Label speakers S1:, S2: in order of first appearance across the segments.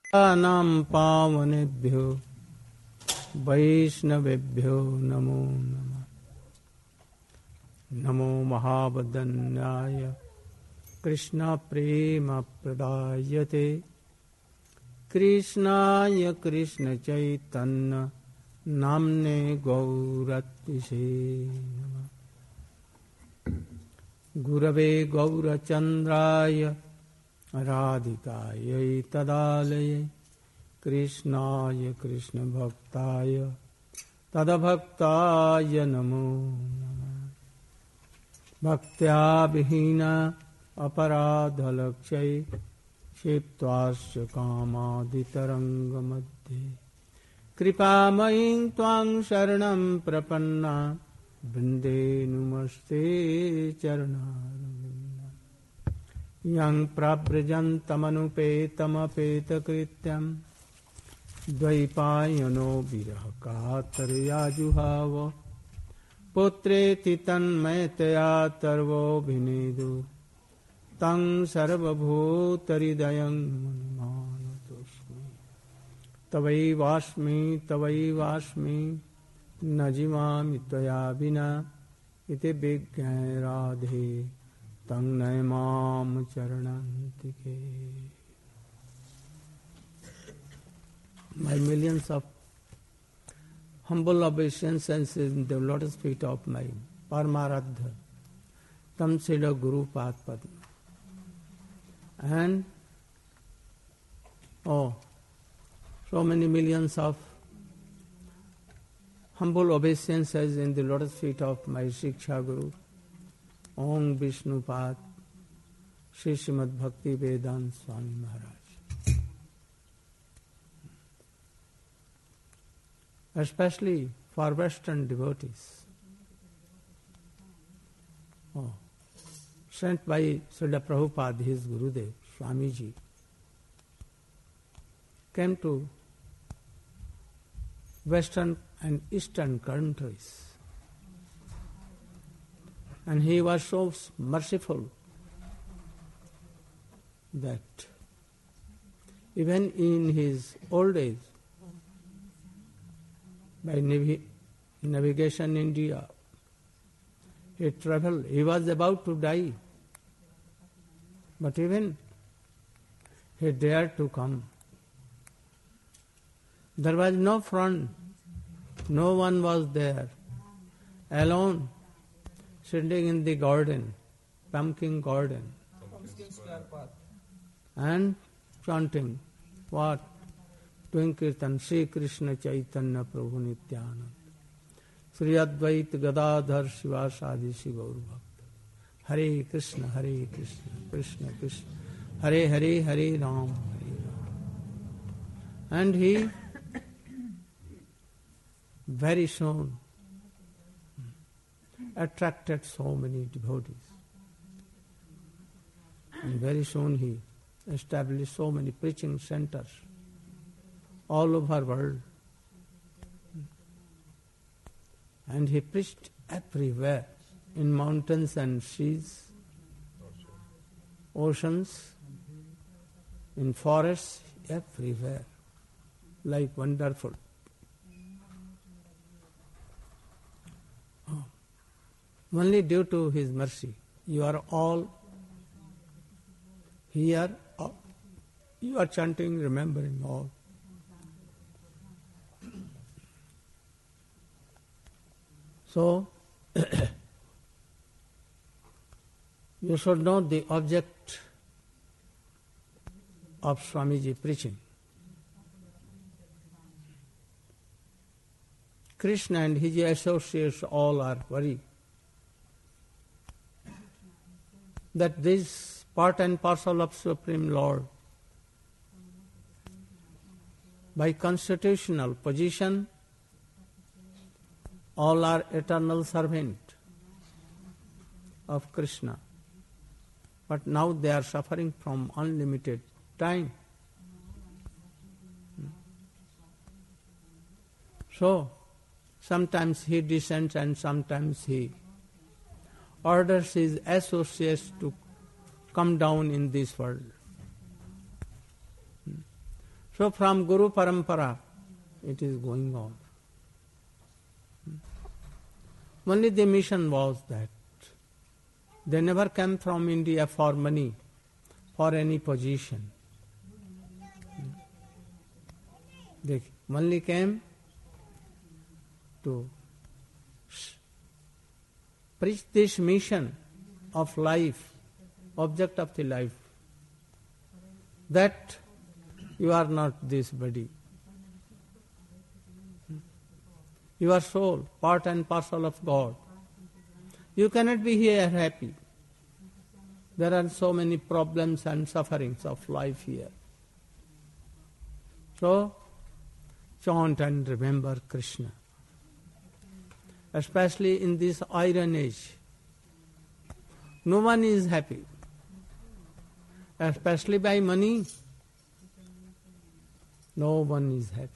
S1: नाम पावनेभ्यो वैष्णवेभ्यो नमो नमः। नमो महावदन्याय कृष्ण प्रेम प्रदायते कृष्णाय कृष्ण चैतन्य नाम्ने गौरत्विषे नमः। गुरवे गौरचन्द्राय राधिकायै तदालये कृष्णाय कृष्णभक्ताय तदभक्ताय नमो नमः। भक्त्या विहीना अपराधलक्ष्यै क्षिप्त्वास्य कामादितरङ्गमध्ये कृपामयीं त्वां शरणं प्रपन्ना वृन्दे नुमस्ते चरणारविन्दम्। यं प्रव्रजन्तमनुपेतमपेतकृत्यं द्वैपायनो विरहकातर्या जुहाव पुत्रेति तन्मयतया तर्वोऽभिनेदु तं सर्वभूतहृदयं मुनिमानतोऽस्मि। तवैवास्मि न जीवामि त्वया विना इति विज्ञाय राधे तं नयमाम चरणान्तिके। My millions of humble obeisances in the lotus feet of my Paramaradha Tamsila Guru Padma. And so many millions of humble obeisances in the lotus feet of my Shiksha Guru, Om Vishnupad, Sri Srimad Bhakti Vedanta Swami Maharaj. Especially for Western devotees, sent by Srila Prabhupada, his Gurudev, Swamiji, came to Western and Eastern countries. And he was so merciful that even in his old age, by navigation India, he traveled. He was about to die, but even he dared to come. There was no front, no one was there, alone, sitting in the garden, pumpkin garden, and chanting what? Doing kirtan, Sri Krishna Chaitanya Prabhu Nityananda, Sri Advaita Gadadhar Shivasadi Shri Gaur Bhakta, Hare Krishna, Krishna Krishna, Hare Hare, Hare Ram, Hare Ram. And he very soon attracted so many devotees. And very soon he established so many preaching centers all over the world. And he preached everywhere, in mountains and seas, oceans, in forests, everywhere, like wonderful. Only due to his mercy, you are all here, you are chanting, remembering all. So, you should know the object of Swamiji preaching. Krishna and his associates all are worried that this part and parcel of Supreme Lord, by constitutional position, all are eternal servant of Krishna. But now they are suffering from unlimited time. So, sometimes he descends and sometimes he orders his associates to come down in this world. So from Guru Parampara, it is going on. Only the mission was that they never came from India for money, for any position. They only came to preach this mission of life, object of the life, that you are not this body. Your soul, part and parcel of God. You cannot be here happy. There are so many problems and sufferings of life here. So, chant and remember Krishna. Especially in this iron age. No one is happy. Especially by money, no one is happy.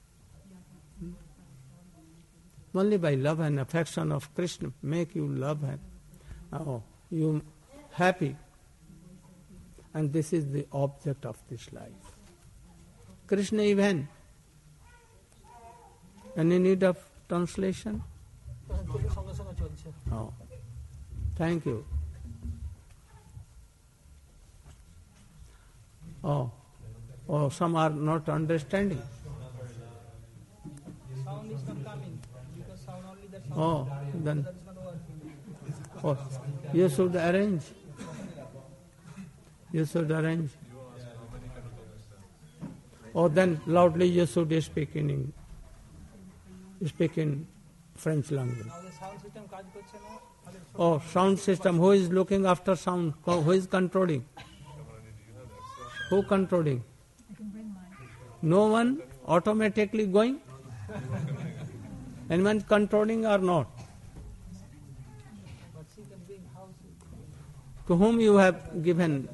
S1: Only by love and affection of Krishna make you love him. You happy. And this is the object of this life. Krishna even. Any need of translation? Oh, thank you. Oh, some are not understanding.
S2: Sound is not coming because sound only that sound.
S1: Oh, then.
S2: That is not working.
S1: Oh, you should arrange. You should arrange. Oh, then loudly you should speak in French language.
S2: Now the sound system কাজ করছে না.
S1: Oh, sound system. Who is looking after sound? Who is controlling? Who controlling?
S3: I can bring mine.
S1: No one automatically going? Anyone controlling or not?
S2: But she can bring house.
S1: To whom you have given?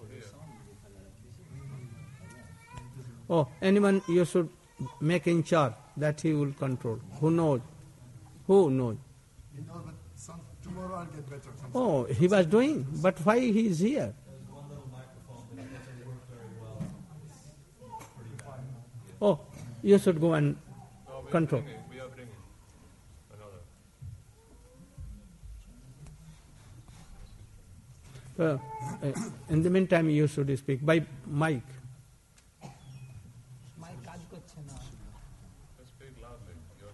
S1: Oh, anyone you should make in charge that he will control. Who knows? Who knows?
S4: You know, but tomorrow I'll get better.
S1: Oh, he was doing, but why he is here? Oh, you should go and control.
S5: We are bringing another.
S1: In the meantime, you should speak by mic.
S2: Mic কাজ করছে না.
S5: Speak loudly. Your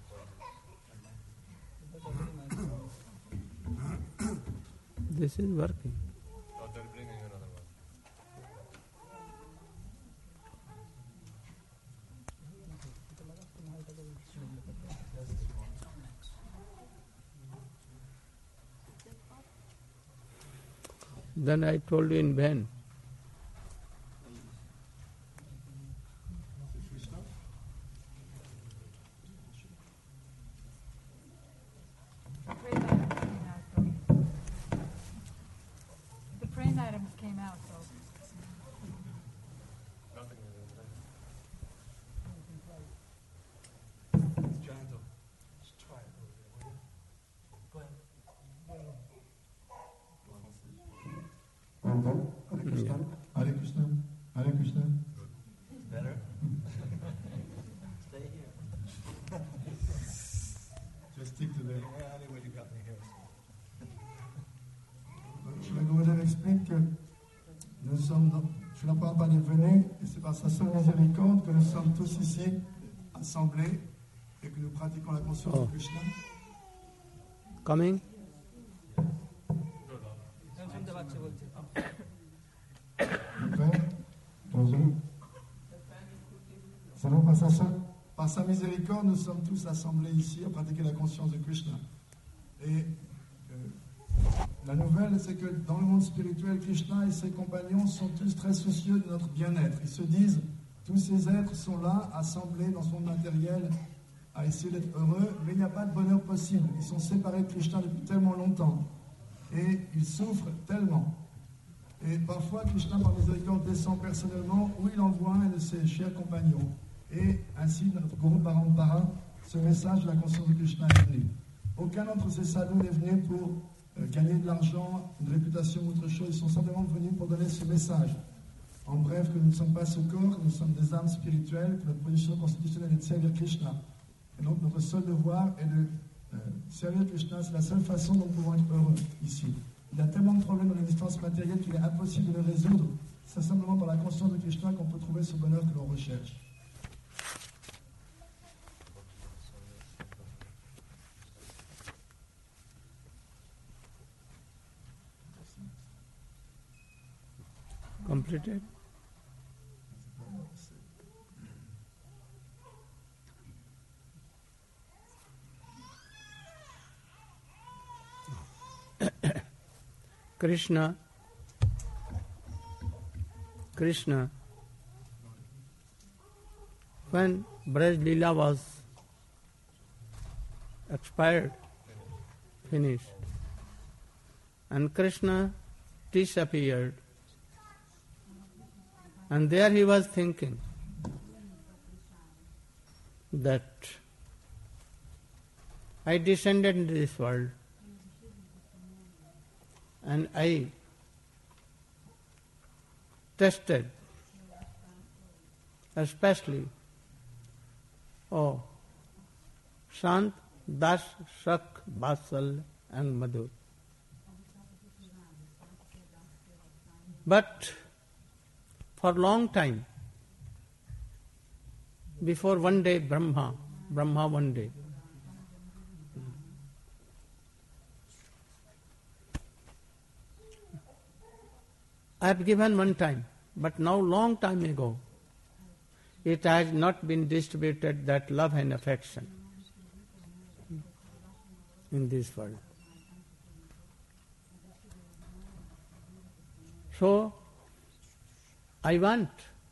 S1: This is working.
S5: Oh, they're bringing another one.
S1: Then I told you in vain.
S3: The praying items came out, though.
S5: Nothing is in there.
S4: Hare Krishna. Hare Krishna. Hare Krishna.
S6: Better? Stay here.
S4: Just stick to the...
S6: Yeah, anyway, you got me here.
S4: Srila Gurudev explique que nous sommes dans... Srila Prabhupada est venu et c'est par sa seule miséricorde que nous sommes tous ici assemblés et que nous pratiquons la conscience de Krishna.
S1: Coming?
S2: শুনতে পাচ্ছে বলছে.
S4: Bonjour. C'est bon, par sa miséricorde, nous sommes tous assemblés ici à pratiquer la conscience de Krishna. Et la nouvelle, c'est que dans le monde spirituel, Krishna et ses compagnons sont tous très soucieux de notre bien-être. Ils se disent, tous ces êtres sont là, assemblés dans ce monde matériel, à essayer d'être heureux, mais il n'y a pas de bonheur possible. Ils sont séparés de Krishna depuis tellement longtemps. Et ils souffrent tellement. Et parfois, Krishna, par miséricorde, descend personnellement où il envoie un de ses chers compagnons. Et ainsi, notre Guru Parampara, ce message de la conscience de Krishna est venu. Aucun d'entre ces sadhus n'est venu pour gagner de l'argent, une réputation ou autre chose. Ils sont simplement venus pour donner ce message. En bref, que nous ne sommes pas ce corps, que nous sommes des âmes spirituelles, que notre position constitutionnelle est de servir Krishna. Et donc notre seul devoir est de servir Krishna, c'est la seule façon dont nous pouvons être heureux ici. Il y a tellement de problèmes dans l'existence matérielle qu'il est impossible de les résoudre. C'est simplement dans la conscience de Krishna qu'on peut trouver ce bonheur que l'on recherche.
S1: Completed? Krishna, when Braj Leela was expired, finished, and Krishna disappeared, and there he was thinking that I descended into this world and I tested, especially, Sant, Das, Shak, Basal and Madhur. But for a long time, before one day Brahma one day, I have given one time, but now long time ago, it has not been distributed, that love and affection in this world. So, I want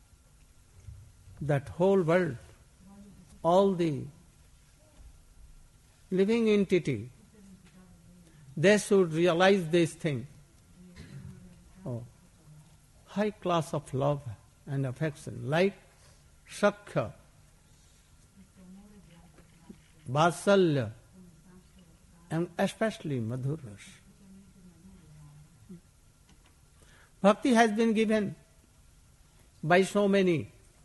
S1: that whole world, all the living entity, they should realize this thing. High class of love and affection, like Shakya, Vasalya, and especially Madhur Ras. Bhakti has been given by so many,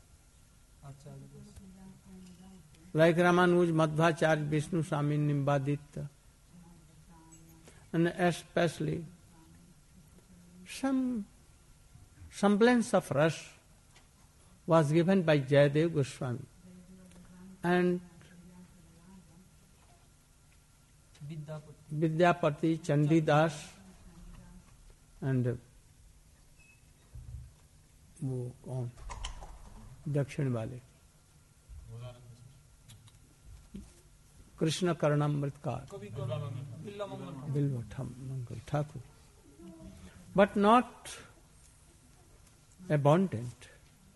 S1: like Ramanuj, Madhvacharya, Vishnu Swami, Nimbaditya, and especially some semblance of rasa was given by Jayadev Goswami and Vidyapati, Chandidas and वो कौन दक्षिण वाले कृष्ण कर्णामृतकार बिल्व मंगल Thakur, but not abundant.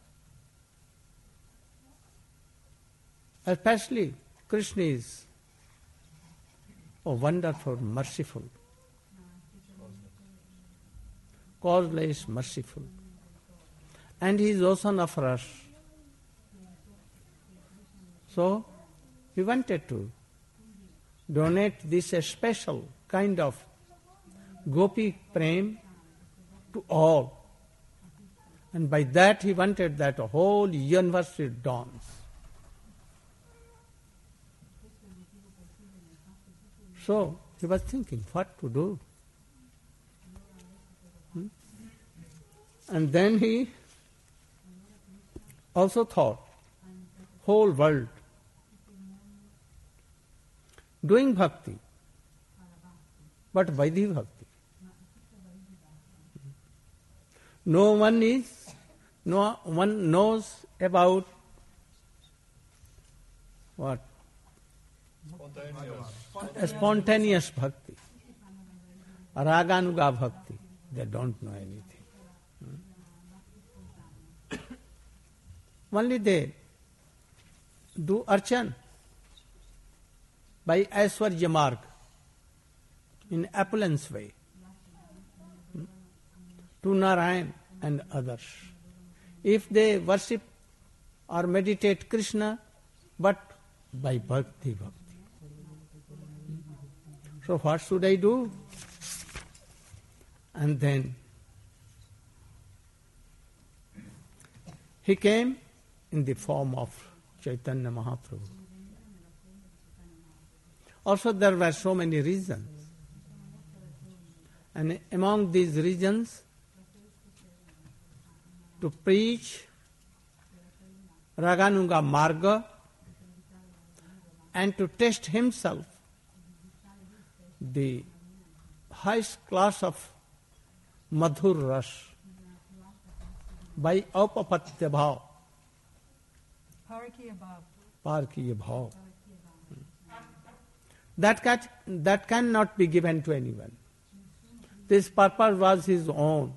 S1: Especially Krishna is wonderful, merciful, causeless, merciful, and he is ocean of rasa. So he wanted to donate this special kind of gopi prem to all. And by that he wanted that a whole universe should dance. So he was thinking what to do. And then he also thought, whole world doing bhakti, but Vaidhi bhakti. No one knows about what? Spontaneous bhakti. Raganuga bhakti. They don't know anything. Only they do archan by Aishwarya Marg in opulence way to Narayan and others. If they worship or meditate Krishna, but by bhakti. So what should I do? And then He came in the form of Chaitanya Mahaprabhu. Also there were so many reasons. And among these reasons, to preach Raganuga Marga and to test himself the highest class of Madhur Ras by Upapatya Bhav,
S3: Parakiya Bhav.
S1: Parkiya Bhav. That cannot be given to anyone. This purpose was his own.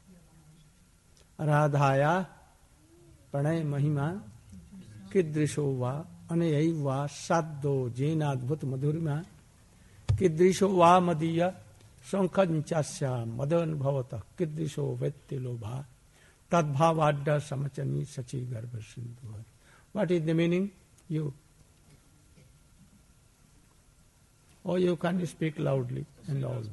S1: Radhaya Pranay Mahima Kidrisho va Anayai va Saddo Jenadbhut Madhurima Kidrisho va Madiya Shankhanchasya Madan Bhavata Kidrisho Vettilobha Tadbhavadda Samachani Sachi Garbha Sindhu. What is the meaning? You. Or you can speak loudly and loudly.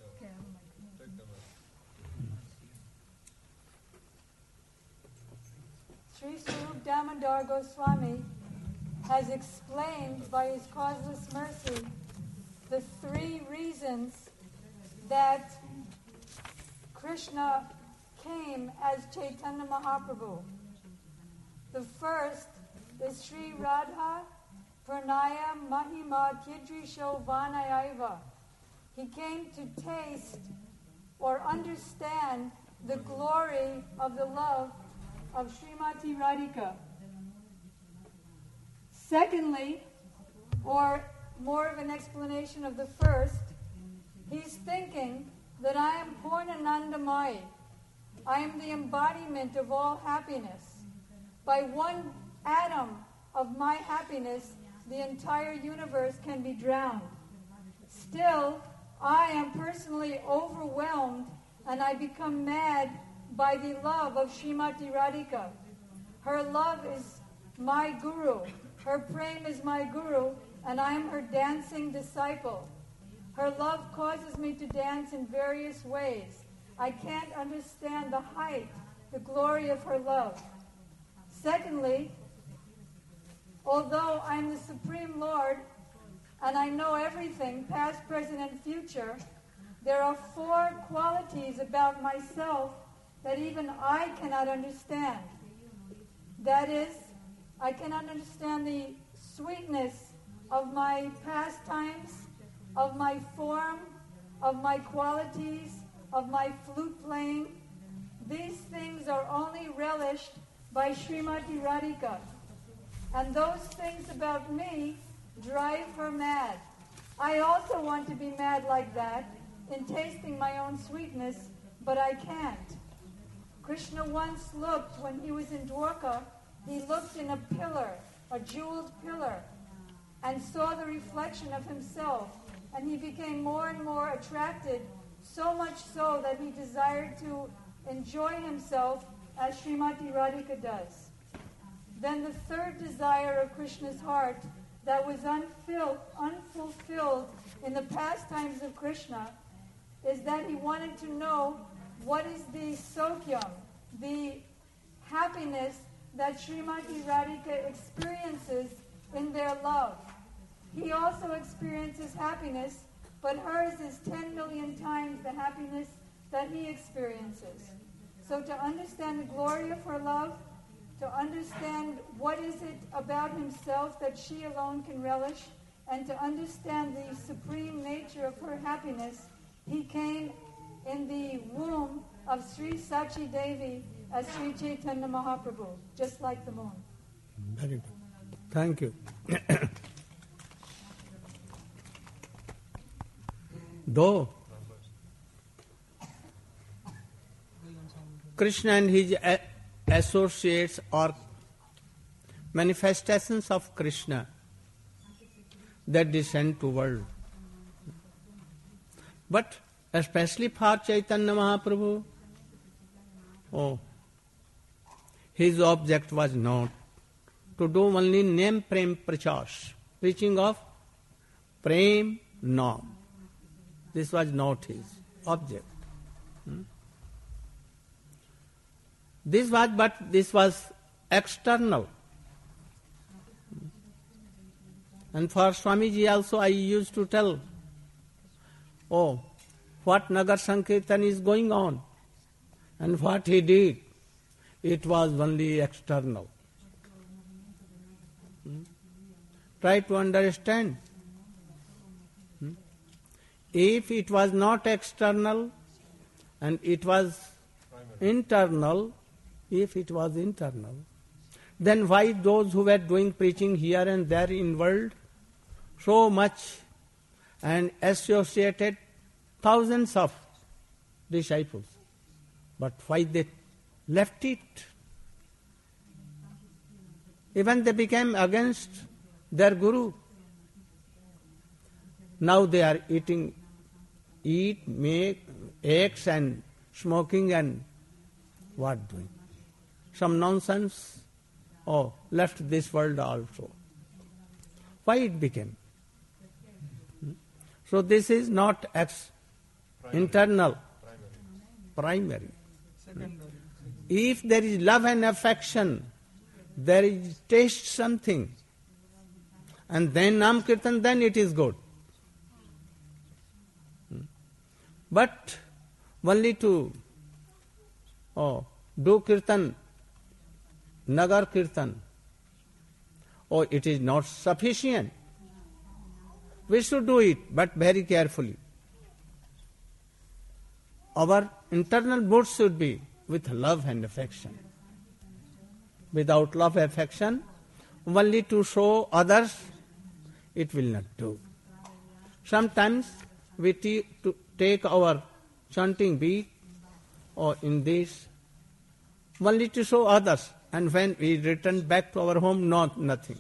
S3: Sri Swarup Damodar Goswami has explained by his causeless mercy the three reasons that Krishna came as Chaitanya Mahaprabhu. The first is Sri Radha Pranaya Mahima Kidrisho Vanayaiva. He came to taste or understand the glory of the love of Srimati Radhika. Secondly, or more of an explanation of the first, he's thinking that I am Purnanandamayi. I am the embodiment of all happiness. By one atom of my happiness, the entire universe can be drowned. Still, I am personally overwhelmed and I become mad by the love of Srimati Radhika. Her love is my guru. Her prema is my guru, and I am her dancing disciple. Her love causes me to dance in various ways. I can't understand the height, the glory of her love. Secondly, although I'm the Supreme Lord and I know everything, past, present, and future, there are four qualities about myself that even I cannot understand. That is, I cannot understand the sweetness of my pastimes, of my form, of my qualities, of my flute playing. These things are only relished by Srimati Radhika. And those things about me drive her mad. I also want to be mad like that in tasting my own sweetness, but I can't. Krishna once looked, when he was in Dwarka, he looked in a pillar, a jeweled pillar, and saw the reflection of himself, and he became more and more attracted, so much so that he desired to enjoy himself as Srimati Radhika does. Then the third desire of Krishna's heart that was unfulfilled in the pastimes of Krishna is that he wanted to know what is the sokyam, the happiness that Srimati Radhika experiences in their love. He also experiences happiness, but hers is 10 million times the happiness that he experiences. So to understand the glory of her love, to understand what is it about himself that she alone can relish, and to understand the supreme nature of her happiness, he came in the womb of Sri Sachi Devi as Sri Chaitanya Mahaprabhu, just like the moon.
S1: Very good. Thank you. Though Krishna and his associates or manifestations of Krishna that descend to world, but especially for Chaitanya Mahaprabhu, his object was not to do only name prem prachas, preaching of prem nam. This was not his object. This was external. And for Swamiji also I used to tell, oh, what Nagar Sankirtan is going on and what he did, it was only external. Try to understand. If it was not external and it was internal, if it was internal, then why those who were doing preaching here and there in world so much and associated thousands of disciples, but why they left it? Even they became against their guru. Now they are make eggs and smoking and what doing? Some nonsense. Oh, left this world also. Why it became? So this is not internal, primary.
S2: Secondary.
S1: If there is love and affection, there is taste something, and then Nam Kirtan, then it is good. But only to do Kirtan, Nagar Kirtan, it is not sufficient. We should do it, but very carefully. Our internal mood should be with love and affection. Without love and affection, only to show others, it will not do. Sometimes we take our chanting beat or in this only to show others, and when we return back to our home, nothing.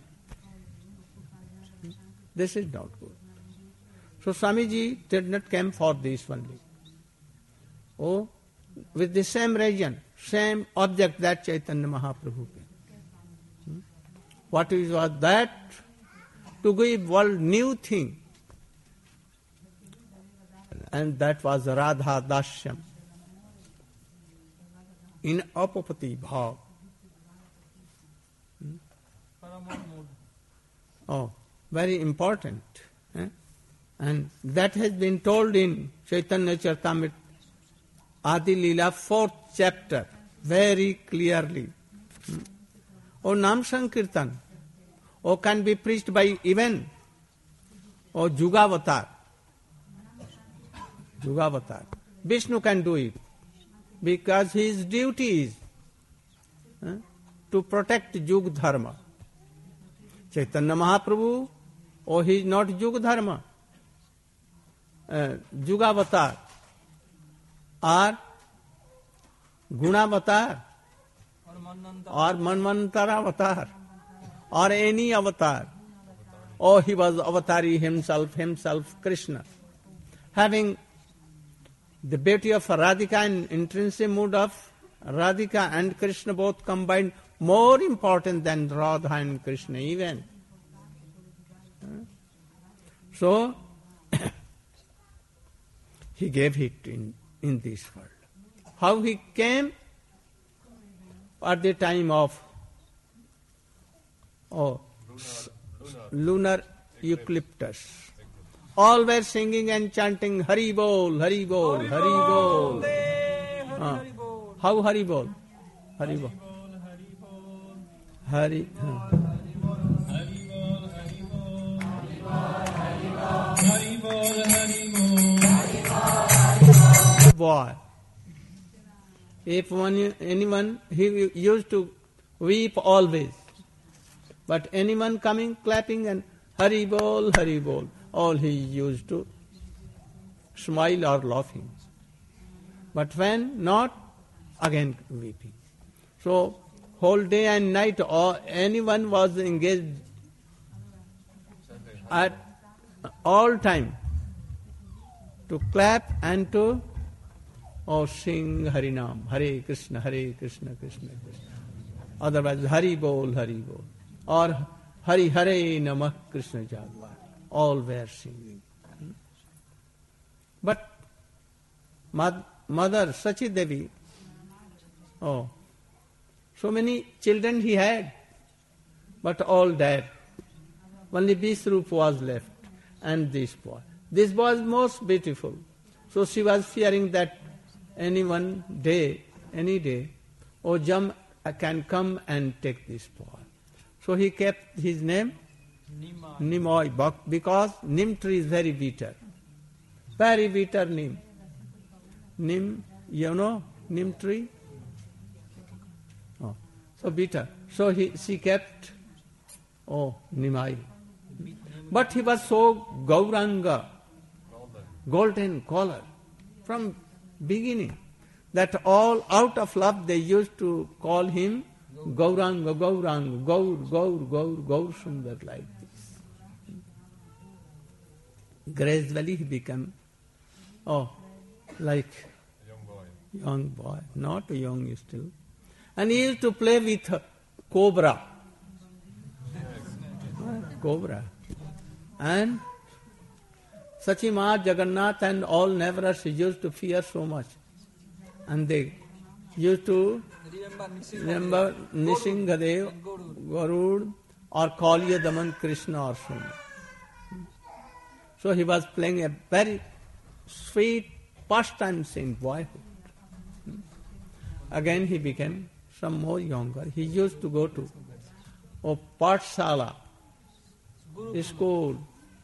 S1: This is not good. So Swamiji did not come for this only. With the same reason, same object that Chaitanya Mahaprabhu came. What was that? To give world new thing. And that was Radha Dashyam. In Apapati Bhav. Very important. And that has been told in Chaitanya Charitamrita Adi Leela 4th chapter very clearly. Nam Sankirtan can be preached by even Jugavatar. Vishnu can do it because his duty is to protect Yug Dharma. Chaitanya Mahaprabhu, he is not Yug Dharma. Jugavatar or Gunavatar or Manvantara avatar or any avatar. He was avatari himself Krishna. Having the beauty of Radhika and intrinsic mood of Radhika and Krishna both combined, more important than Radha and Krishna even. So, he gave it in this world. How he came? At the time of lunar eclipse. All were singing and chanting Hari Bol, Hari Bol, Hari Bol. How Hari Bol? Hari Bol. Hari. Boy, if anyone, he used to weep always. But anyone coming, clapping and Hari Bol, Hari Bol, all he used to smile or laughing. But when not, again weeping. So, whole day and night, anyone was engaged at all time to clap and to sing Harinam, Hare Krishna, Krishna Krishna. Otherwise, Hari Bol, or Hari Hare Namah Krishna Jagvar. All were singing. But Mother Sachi Devi, So many children he had, but all died. Only Vishrup was left, and this boy. This boy is most beautiful. So she was fearing that any day, Jam can come and take this boy. So he kept his name Nimoy, because Nim tree is very bitter. Very bitter Nim. Nim, you know, Nim tree? Oh, so bitter. So she kept, Nimai. But he was so Gauranga, golden color, from beginning, that all out of love they used to call him Gauranga, Gauranga, Gaur Sundar, like this. Gradually he became, like young boy, not young still. And he used to play with cobra. And Sachima, Jagannath and all Navaras used to fear so much. And they used to remember Nishingadev, Garud, or Kaliya Daman Krishna or so. So he was playing a very sweet pastimes in boyhood. Again he became some more younger. He used to go to Pathshala, school.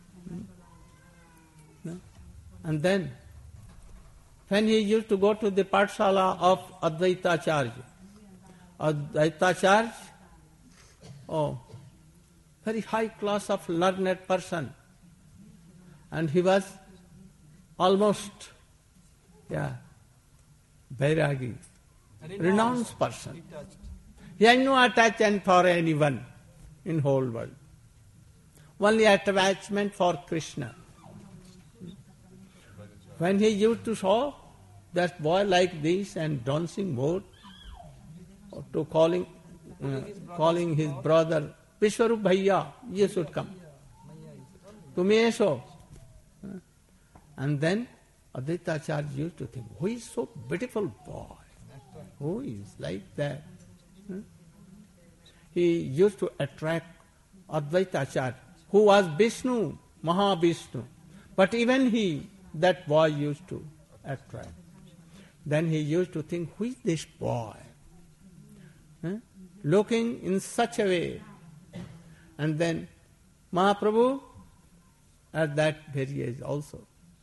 S1: And then, when he used to go to the Pathshala of Advaitacharya, very high class of learned person, and he was almost, Vairagi, renounced person. He had no attachment for anyone in whole world. Only attachment for Krishna. When he used to saw that boy like this and dancing more, to calling his brother, Vishwarup Bhaiya, you should come. Tumhe so. And then Advaita Acharya used to think, who is so beautiful boy? Who is like that? He used to attract Advaita Acharya, who was Vishnu, Mahavishnu. But even that boy used to attract. Then he used to think, who is this boy? Looking in such a way. And then Mahaprabhu, at that very age also,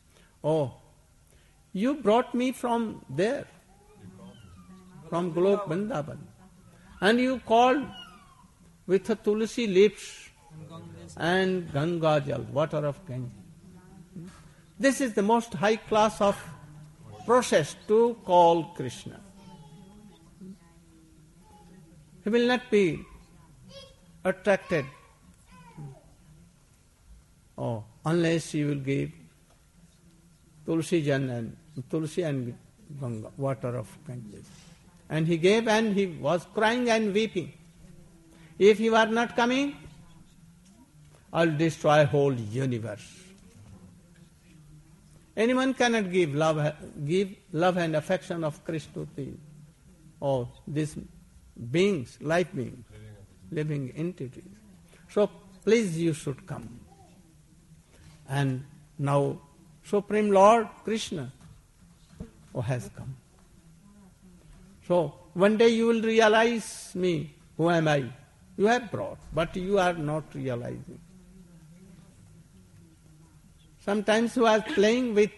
S1: you brought me from there, from Golok Vrindavan, and you called with a tulsi leaves and Ganga Jal, water of Ganges. This is the most high class of process to call Krishna. He will not be attracted unless you will give Tulsi and Ganga, water of Ganges. And he gave, and he was crying and weeping. If you are not coming, I'll destroy whole universe. Anyone cannot give love and affection of Krishna to these beings, life beings, living entities. So please you should come. And now Supreme Lord Krishna has come. So one day you will realize me, who am I? You have brought, but you are not realizing. Sometimes he was playing with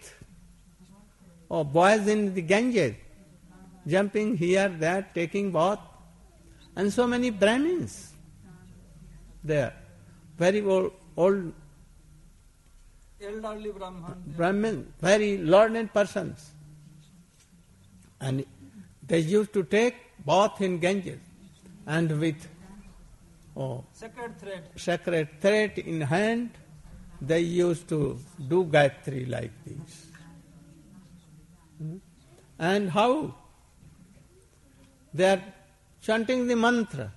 S1: boys in the Ganges, jumping here, there, taking bath, and so many Brahmins there, very old
S2: elderly
S1: Brahmin, very learned persons. And they used to take bath in Ganges, and with sacred thread in hand, they used to do Gayatri like this. And how? They are chanting the mantra,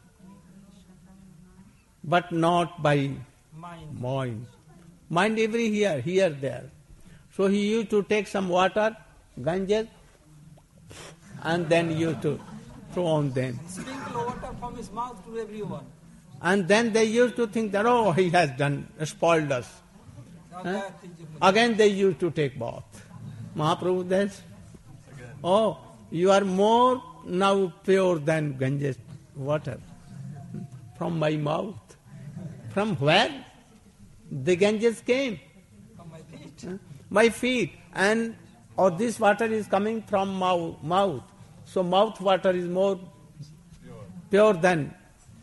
S1: but not by mind. Mind every here, there. So he used to take some water, Ganges, and then used to throw on them.
S2: Sprinkle from his mouth to everyone.
S1: And then they used to think that, oh, he has spoiled us. Again they used to take bath. Mahaprabhu says, oh, you are more now pure than Ganges water. From my mouth. From where? The Ganges came.
S2: From my feet.
S1: My feet. And this water is coming from mouth. So mouth water is more pure than.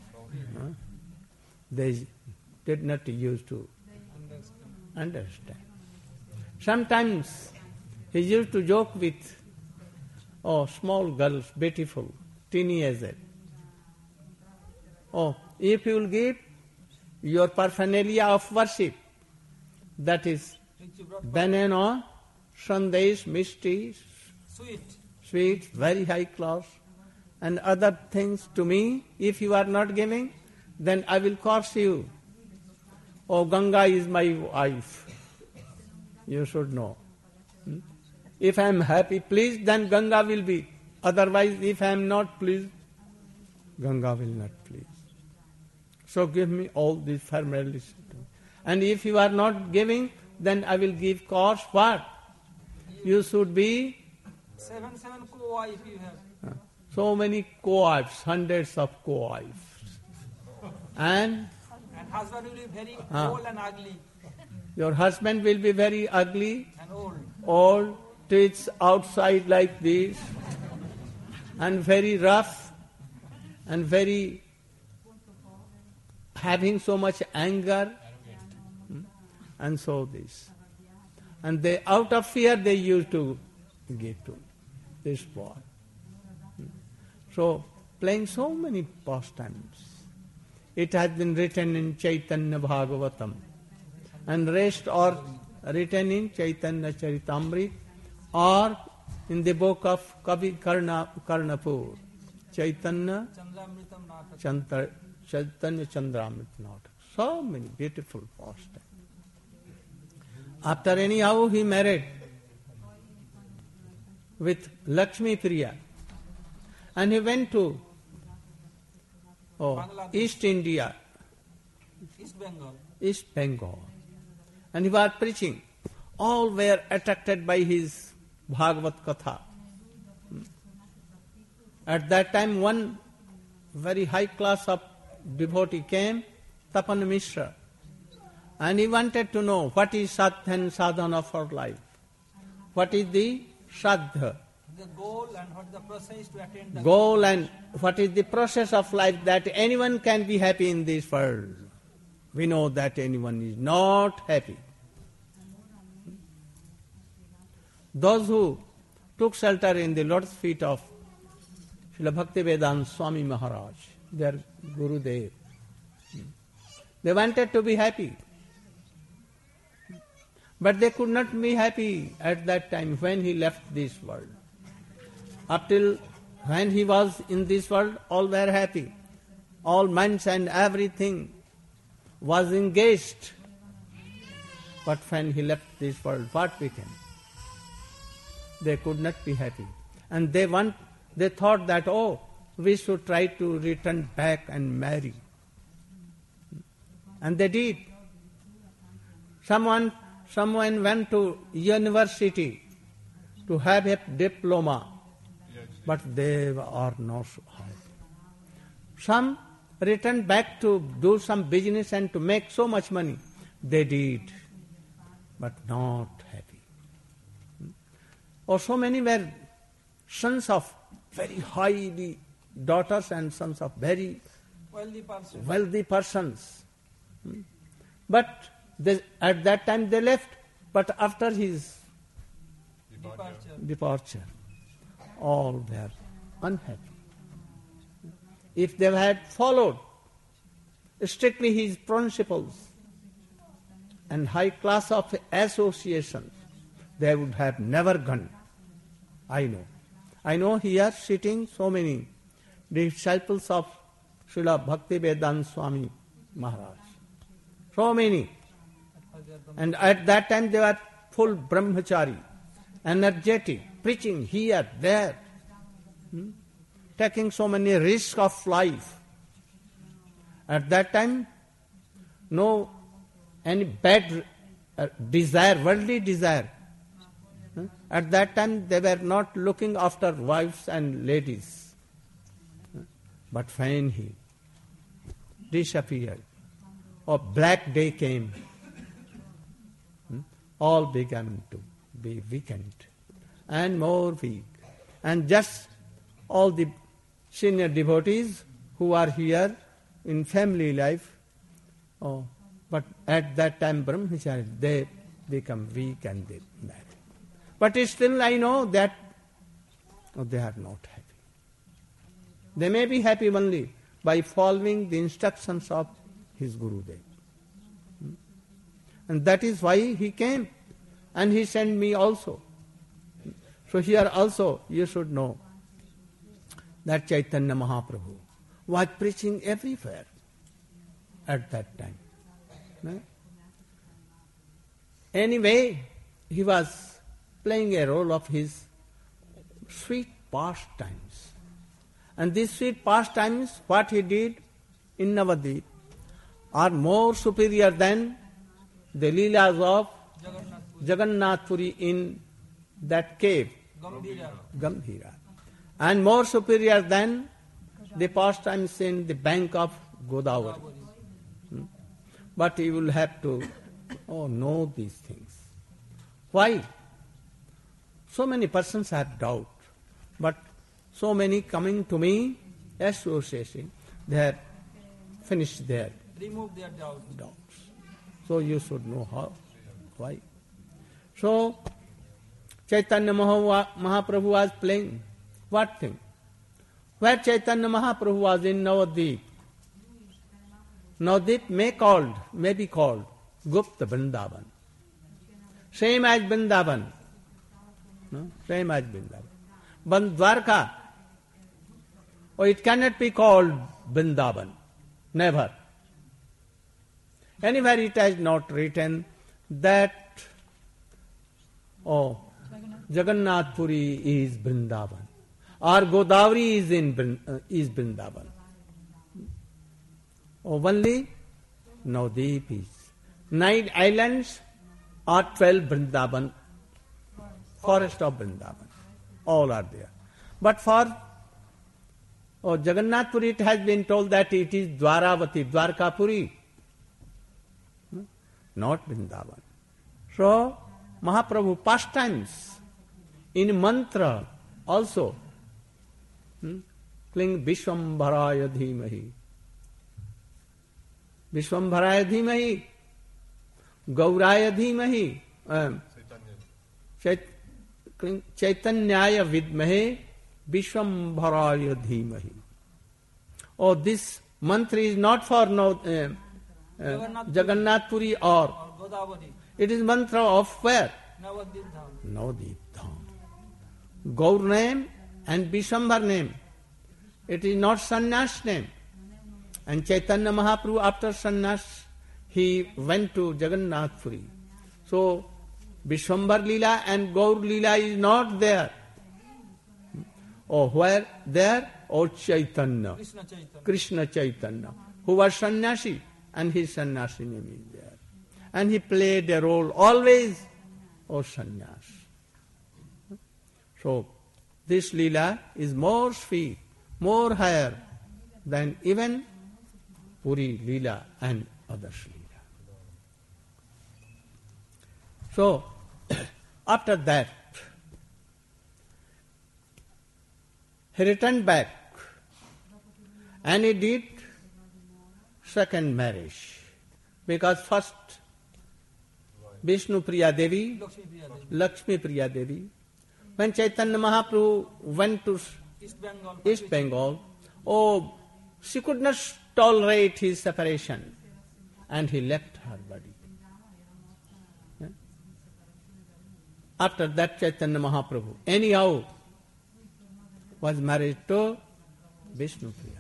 S1: They did not used to understand. Sometimes he used to joke with small girls, beautiful, teenager. Oh, if you will give your paraphernalia of worship, that is
S2: Which you brought
S1: banana, sandesh, misty,
S2: sweet.
S1: very high class, and other things to me, if you are not giving, then I will curse you. Oh, Ganga is my wife. You should know. If I am happy, pleased, then Ganga will be. Otherwise, if I am not pleased, Ganga will not please. So give me all these formalities. And if you are not giving, then I will give cause what? You should be
S2: 7 co-wife you have.
S1: so many co-wives, hundreds of co-wives. And
S2: And husband will be very old and ugly
S1: your husband will be very ugly,
S2: and old.
S1: old, tits outside like this, and very rough, and very having so much anger, and so this. And they, out of fear, they used to give to this boy. So, playing so many pastimes. It has been written in Chaitanya Bhagavatam, and rest are written in Chaitanya Charitamrita or in the book of Kavi Karnapur, Chaitanya
S2: Chandramritam Natak.
S1: Chaitanya Chandramrita Natak. So many beautiful pastimes. After anyhow he married with Lakshmi Priya, and he went to East India,
S2: East Bengal.
S1: and he was preaching. All were attracted by his Bhagavat Katha. At that time, one very high class of devotee came, Tapan Mishra, and he wanted to know what is sadhana and sadhana for life. What is the sadhana?
S2: The goal and what is the process to attain the
S1: Goal and what is the process of life that anyone can be happy in this world. We know that anyone is not happy. Those who took shelter in the lotus feet of Srila Bhaktivedanta Swami Maharaj, their Gurudev, they wanted to be happy. But they could not be happy at that time when he left this world. Up till when he was in this world, all were happy. All minds and everything was engaged. But when he left this world, what became? They could not be happy. And they thought that, we should try to return back and marry. And they did. Someone went to university to have a diploma, but they are not so happy. Some returned back to do some business and to make so much money. They did, but not happy. Or so many were sons of very highly daughters and sons of very wealthy persons. But at that time they left, but after his departure, all were unhappy. If they had followed strictly his principles and high class of associations, they would have never gone. I know here sitting so many disciples of Srila Bhaktivedanta Swami Maharaj. So many. And at that time they were full brahmachari, energetic, preaching here, there, taking so many risks of life At that time, no any bad desire, worldly desire. At that time, they were not looking after wives and ladies. But when he disappeared, a black day came, all began to be weakened and more weak. And just all the senior devotees who are here in family life, but at that time Brahmachari, they become weak and they marry. But still I know that they are not happy. They may be happy only by following the instructions of his Gurudev. And that is why he came. And he sent me also. So here also you should know that Chaitanya Mahaprabhu was preaching everywhere at that time. No? Anyway, he was playing a role of his sweet pastimes. And these sweet pastimes, what he did in Navadvip, are more superior than the Leelas of Jagannath Puri in that cave, Gambhira. And more superior than the pastimes in the bank of Godavari. But you will have to know these things. Why? So many persons have doubt, but so many coming to me, associating, they have finished their
S2: Remove their doubts.
S1: So you should know how, why. So Chaitanya Mahaprabhu was playing what thing? Where Chaitanya Mahaprabhu was in Navadvip. Navadvip may be called Gupta Vrindavan. Same as Vrindavan. No? Same as Vrindavan. But Dwarka, it cannot be called Vrindavan. Never. Anywhere it has not written that Jagannath Puri is Vrindavan or Godavari is Vrindavan. Only Navadvip is. 9 islands are 12 Vrindavan, forest of Vrindavan. All are there. But for Jagannath Puri it has been told that it is Dwaravati, Dwarka Puri. Not Vrindavan. So, Mahaprabhu pastimes in mantra also cling Vishwambharaya Dhimahi. Vishwambharaya Dhimahi, Gauraya Dhimahi, Chaitanyaya Vidmahe, Vishwambharaya Dhimahi. This mantra is not for Jagannath Puri or
S2: Godavari.
S1: it is mantra of where?
S2: Navadvip Dham.
S1: Navadvip Dham. Gaur name and Vishwambhar name. It is not sannyas name. And Chaitanya Mahaprabhu after sannyas, he went to Jagannath Puri. So, Vishwambhar Leela and Gaur Leela is not there. Where? There? Chaitanya. Krishna Chaitanya. Who was sannyasi. And his sannyasi name is there. And he played a role always of sannyas. So, this Leela is more sweet, more higher than even Puri Leela and others Leela. So, after that, he returned back and he did second marriage. Because first, Vishnu Priya Devi, Lakshmi Priya Devi, when Chaitanya Mahaprabhu went to East Bengal, she could not tolerate his separation and he left her body. After that, Chaitanya Mahaprabhu, anyhow, was married to Vishnu Priya.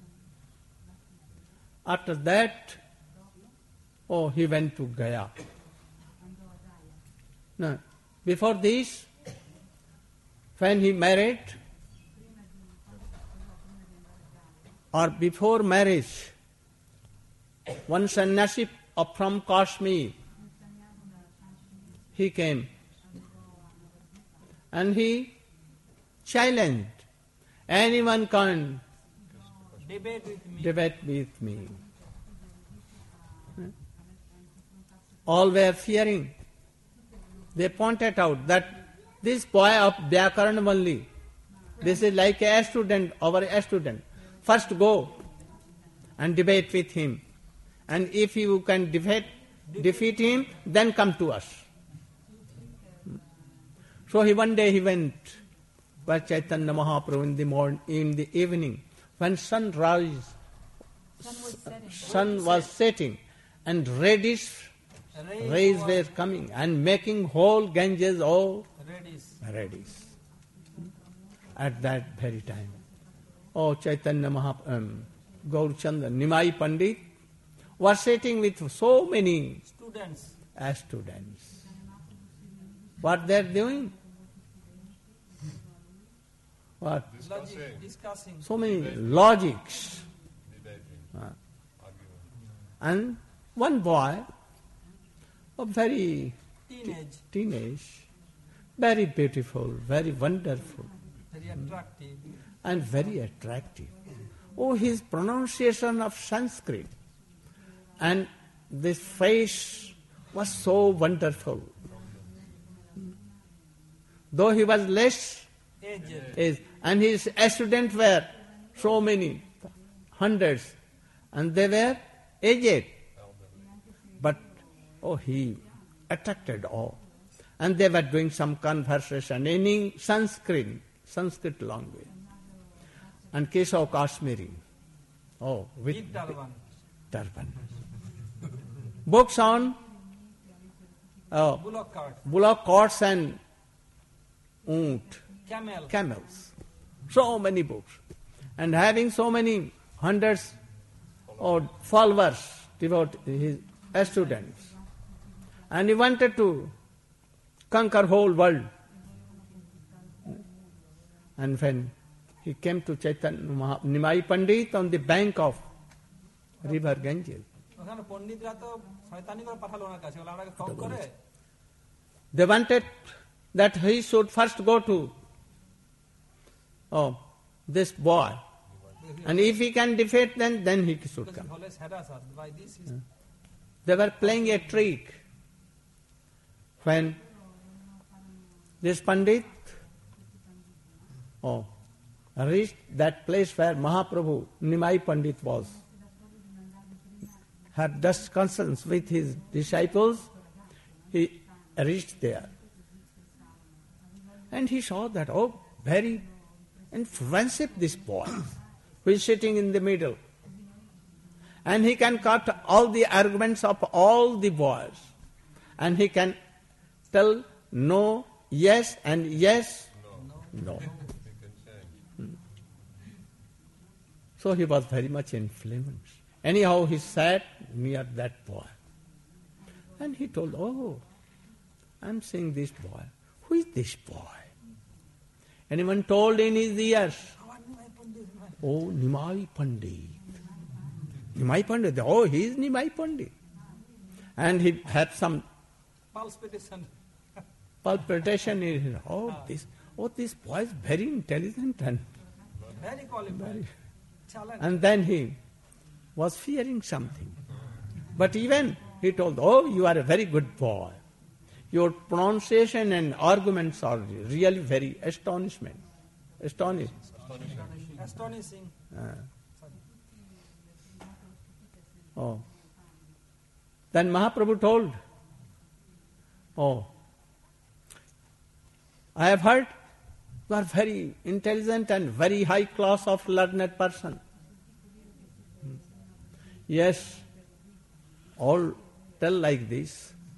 S1: After that, he went to Gaya. No. Before this, when he married, or before marriage, one sannyasi from Kashmir. He came and he challenged, anyone can debate with me. All were fearing. They pointed out that this boy of Vyakaran only, this is like a student, our student. First go and debate with him. And if you can defeat him, then come to us. So one day he went by Chaitanya Mahaprabhu in the evening, when sun was setting, and reddish rays were coming and making whole Ganges all reddish. At that very time, Chaitanya Mahaprabhu, Gaurachandra, Nimai Pandit were sitting with so many students. What they are doing? What?
S2: Discussing.
S1: So many logics. And one boy, a very teenage, very beautiful, very wonderful,
S2: Very attractive.
S1: and very attractive. His pronunciation of Sanskrit and this face was so wonderful. Though he was less
S2: Aged.
S1: and his students were so many, hundreds, and they were aged. But he attracted all. And they were doing some conversation in Sanskrit language. And Keshav Kashmiri, with
S2: Big turban.
S1: turban. Books on
S2: Bullock cart.
S1: bullock carts and
S2: Camel.
S1: camels. So many books. And having so many hundreds of followers, devote his students. And he wanted to conquer whole world. And when he came to Chaitanya Nimai Pandit on the bank of river Ganges,
S2: ওখানে পণ্ডিতরা তো শয়তানি করে পাঠালো ওনার কাছে, বলে আপনাকে কম করে
S1: they wanted that he should first go to this boy. And if he can defeat, then he should come.
S2: Always harass us by this.
S1: They were playing a trick. When this Pandit reached that place where Mahaprabhu, Nimai Pandit was, had discussions with his disciples, he reached there. And he saw that, very influential this boy, who is sitting in the middle. And he can cut all the arguments of all the boys. And he can tell no, yes, and yes, no. So he was very much influenced. Anyhow, he sat near that boy. And he told, I'm seeing this boy. Who is this boy? Anyone told in his ears? Nimai Pandit. Nimai Pandit. He is Nimai Pandit. And he had some palpitation in his this boy is very intelligent and
S2: Very qualified. Challenge.
S1: And then he was fearing something. But even he told, you are a very good boy. Your pronunciation and arguments are really very astonishing.
S2: Astonishing.
S1: Then Mahaprabhu told, I have heard you are very intelligent and very high class of learned person. Yes, all tell like this.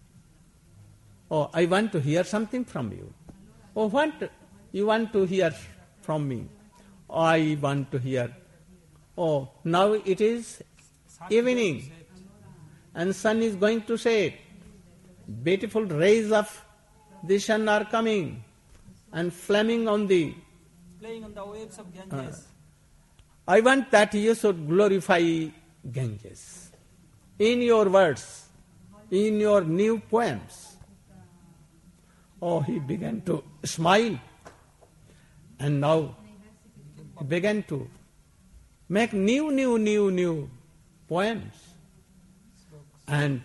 S1: I want to hear something from you. What you want to hear from me? I want to hear. Now it is evening and sun is going to set. Beautiful rays of the sun are coming and flaming on
S2: Playing on the waves of Ganges.
S1: I want that you should glorify Ganges. in your words, in your new poems. Oh, he began to smile. And now he began to make new poems. And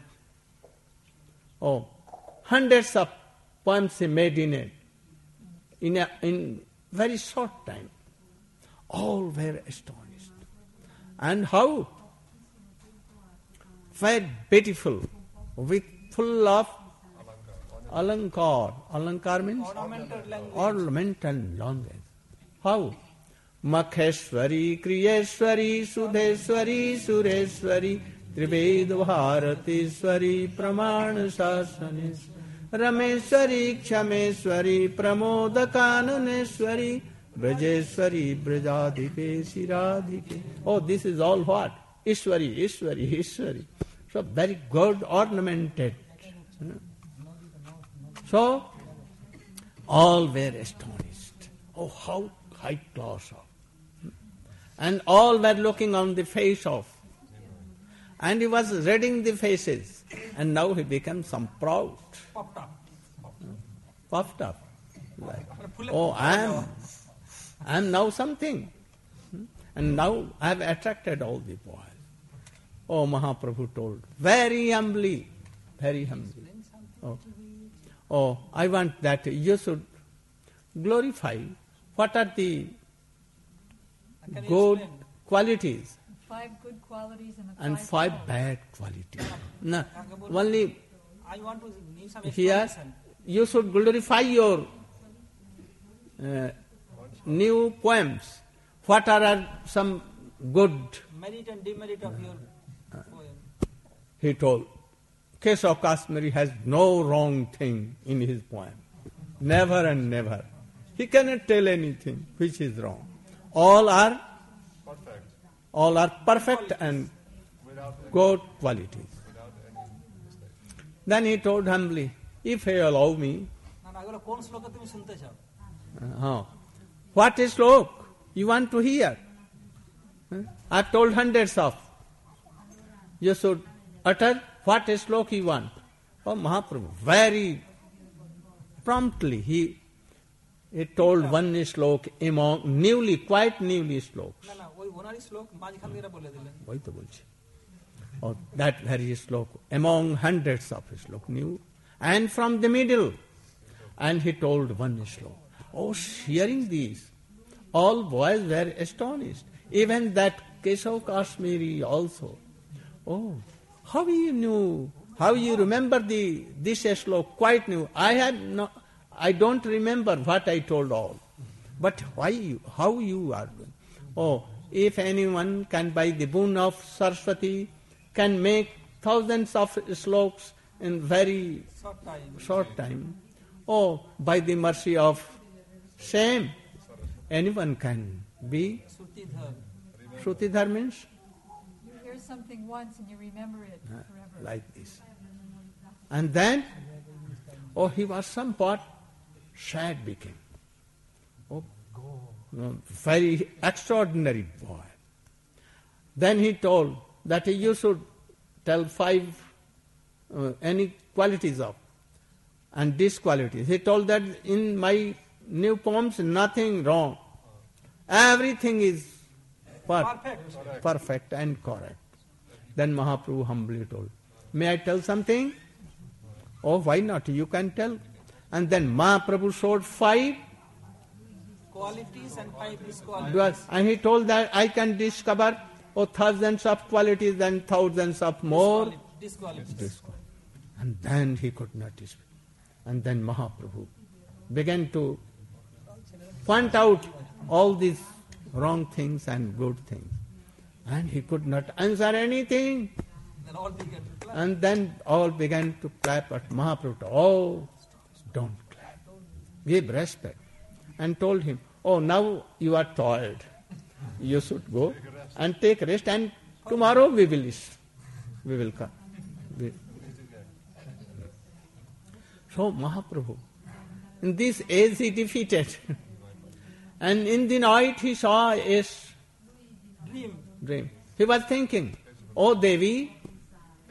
S1: hundreds of poems he made in very short time. All were astonished. And how very beautiful, with full of alankar. Alankar means ornamental language. How? Makheshwari, Kriyeshwari, Sudheshwari, Sureshwari, Trived Bharateshwari, Pramana Sasanes, Rameshwari, Kshameshwari, Pramoda Kananeshwari, Brajeshwari, Brajadike, Siradike. Oh, this is all what? Ishwari. So very good ornamented. So all were astonished. Oh, how high class of. And all were looking on the face of. And he was reading the faces. And now he became some proud. Puffed up. Like, oh, I am now something. And now I have attracted all the boys. Oh, Mahaprabhu told, very humbly. Oh, I want that you should glorify what are the good qualities
S3: 5 good qualities
S1: and 5 bad qualities. No, only
S2: I want to give some
S1: here
S2: explanation.
S1: you should glorify your new poems. What are some good?
S2: Merit and demerit of your poem.
S1: He told, Keshav Kashmiri has no wrong thing in his poem. Never and never. He cannot tell anything which is wrong. All are perfect and good qualities. Then he told humbly, if you allow me,
S2: না এগুলো কোন শ্লোকে তুমি শুনতে চাও?
S1: What is slok you want to hear? I've told hundreds of. You should utter what is slok you want. Oh, Mahaprabhu, very promptly he told one slok among quite newly sloks.
S2: না ওই ওনারই শ্লোক মাঝখান দিয়ে বলে দিলেন।
S1: ওই তো বলছি। Oh, that very slok among hundreds of slok new, and from the middle, and he told one slok. Oh, hearing these, all boys were astonished. Even that Keshav Kashmiri also. Oh, how you knew? How you remember this slok? Quite new. I don't remember what I told all. But how you are doing? Oh, if anyone can by the boon of Saraswati can make thousands of sloks in very short time. Oh, by the mercy of same, anyone can be. Shrutidhar means?
S3: You hear something once and you remember it forever.
S1: Like this. And then, he was somewhat sad became. Oh, very extraordinary boy. Then he told that you should tell 5 any qualities of and disqualities. He told that in my new poems nothing wrong. Everything is perfect and correct. Then Mahaprabhu humbly told, may I tell something? Oh, why not? You can tell. And then Mahaprabhu showed 5
S2: qualities and 5 disqualities.
S1: And he told that I can discover thousands of qualities and thousands of more
S2: Disqualities.
S1: And then he could not speak. And then Mahaprabhu began to point out all these wrong things and good things. And he could not answer anything.
S2: Then all began to clap.
S1: And then all began to clap at Mahaprabhu. Oh, don't clap. Give respect. And told him, oh, now you are tired. You should go and take rest, and tomorrow we will come. So Mahaprabhu, in this age he defeated. And in the night he saw a dream. He was thinking, oh Devi,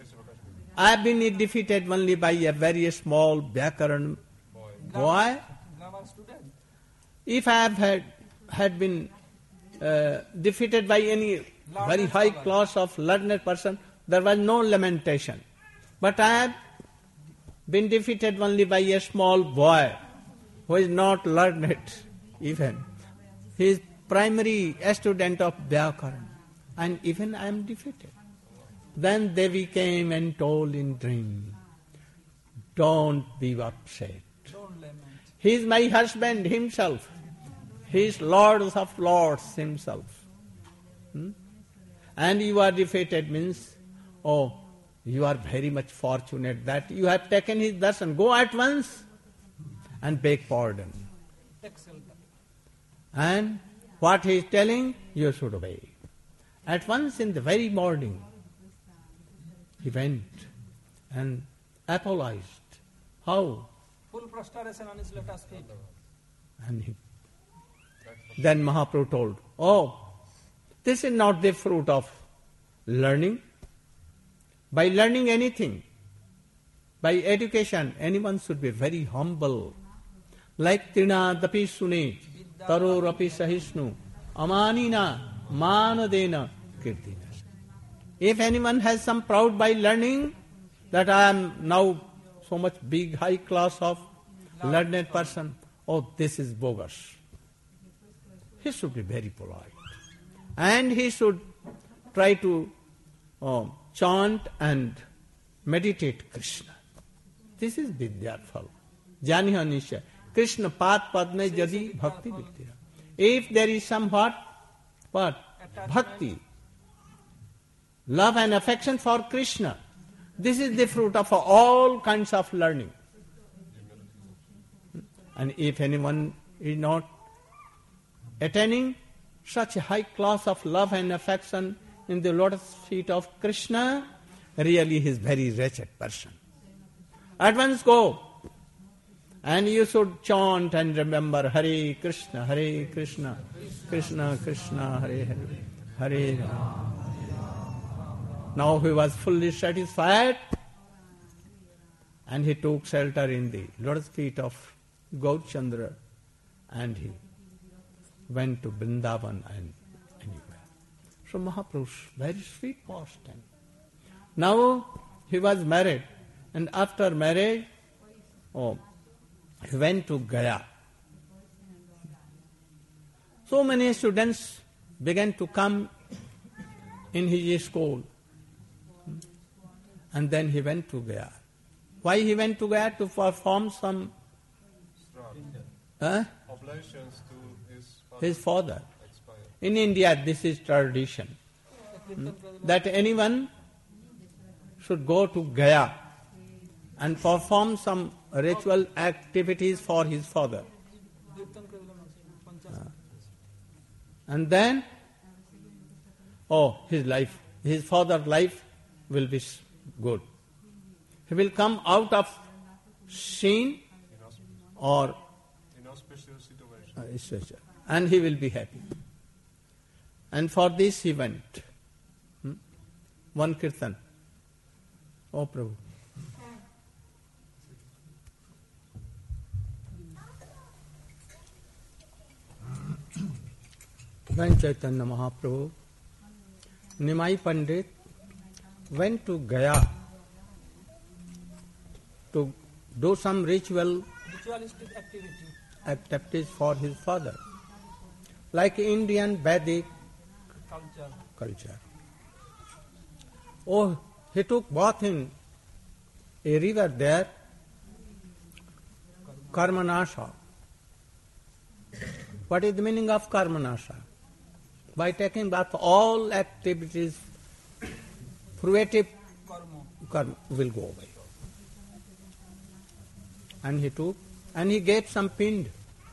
S1: I have been defeated only by a very small Vyakaran boy.
S2: Grammar student.
S1: If I have had been defeated by any very high class of learned person, there was no lamentation. But I have been defeated only by a small boy who is not learned even. He is primary student of Vyakaran, and even I am defeated. Then Devi came and told in dream, don't be upset.
S2: Don't lament.
S1: He is my husband himself. He is Lord of Lords himself. And you are defeated means, oh, you are very much fortunate that you have taken his darshan. Go at once and beg pardon.
S2: Take shelter.
S1: And what he is telling, you should obey. At once in the very morning, he went and apologized. How?
S2: Full prostration on his lotus feet.
S1: And then Mahaprabhu told, oh, this is not the fruit of learning. By learning anything, by education, anyone should be very humble. Like Trina Dapi Sune, Taro Rapi Sahisnu, Amanina, Manadena, Kirtina. If anyone has some proud by learning, that I am now so much big, high class of learned person, oh, this is bogus. He should be very polite. And he should try to chant and meditate Krishna. This is Vidyarthal. Janiha Nisha. Krishna Pad Padme Jadi Bhakti Vidyara. If there is somewhat, what? Bhakti. Love and affection for Krishna. This is the fruit of all kinds of learning. And if anyone is not attaining such a high class of love and affection in the lotus feet of Krishna, really he is very wretched person. At once go, and you should chant and remember Hare Krishna, Krishna Krishna, Hare Hare, Hare Rama. Now he was fully satisfied, and he took shelter in the lotus feet of Gaurachandra, and he went to Vrindavan and anywhere. So Mahaprabhu's very sweet pastime. Now he was married, and after marriage, he went to Gaya. So many students began to come in his school. And then he went to Gaya. Why he went to Gaya? To perform some
S5: oblations to
S1: his father.
S5: expired.
S1: In India, this is tradition. That anyone should go to Gaya and perform some ritual activities for his father. And then, his father's life will be good. He will come out of sin or
S5: Inauspicious situation.
S1: and he will be happy. And for this he went. One kirtan. Oh Prabhu. When Chaitanya Mahaprabhu, Nimai Pandit went to Gaya to do some
S2: Ritualistic
S1: activities for his father, like Indian Vedic culture. Oh, he took bath in a river there, Karmanasha. What is the meaning of Karmanasha? By taking bath, all activities, fruitive karma will go away. And he gave some pind.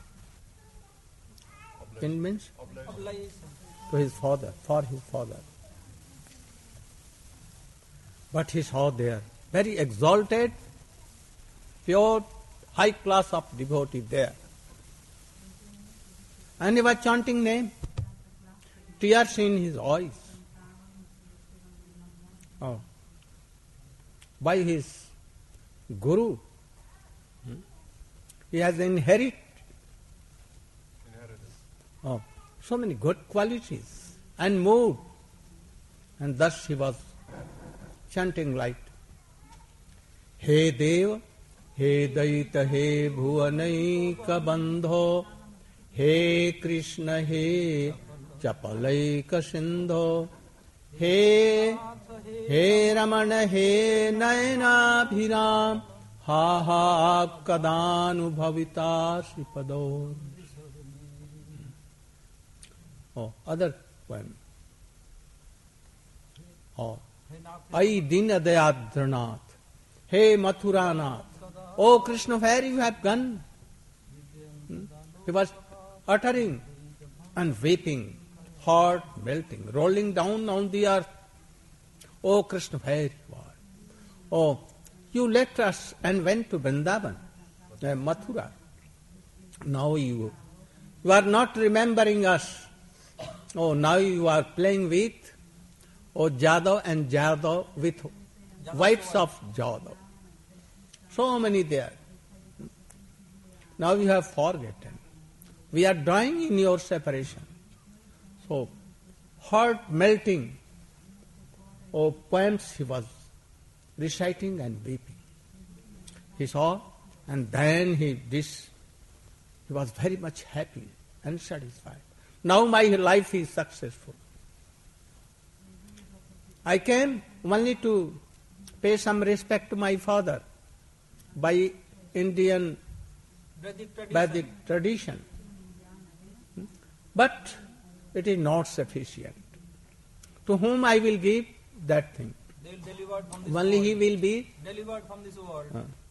S1: Pind means to his father, for his father. But he saw there, very exalted, pure, high class of devotee there. And he was chanting name. Tears in his eyes. Oh. by his guru. He has inherited so many good qualities and mood. And thus he was chanting like, He Deva, He Daita, He Bhuvanaika Bandho, He Krishna, He Chapalaika Sindho, He Ramana, He Nayana Bhiram, Ha Ha Kadanu Bhavita Sripado. Other poem. Ai Dina Dayadranath, Hey Mathuranath, Oh Krishna, where you have gone? He was uttering and weeping, heart melting, rolling down on the earth. Oh Krishna, where you are? Oh, you left us and went to Vrindavan, Mathura. Now you are not remembering us. Oh, now you are playing with Jadhav and Jadhav with wives of Jadhav. So many there. Now you have forgotten. We are dying in your separation. So, heart melting. Poems he was reciting and weeping. He saw, and then he was very much happy and satisfied. Now my life is successful. I came only to pay some respect to my father by Indian Vedic tradition. But it is not sufficient. To whom I will give that thing? Only he will be
S2: delivered from this world.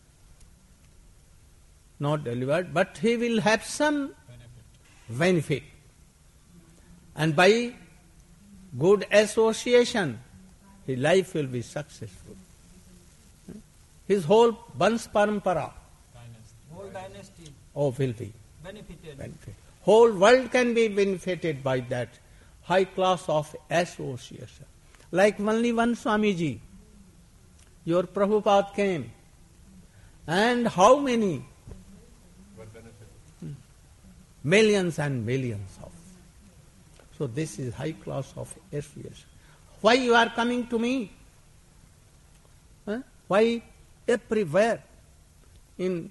S1: Not delivered, but he will have some benefit. And by good association, his life will be successful. His whole Vans Parampara
S2: Whole dynasty
S1: will be
S2: benefited.
S1: Whole world can be benefited by that high class of association. Like only one Swamiji, your Prabhupada came, and how many? Millions and millions of. So this is high class of association. Why you are coming to me? Why everywhere in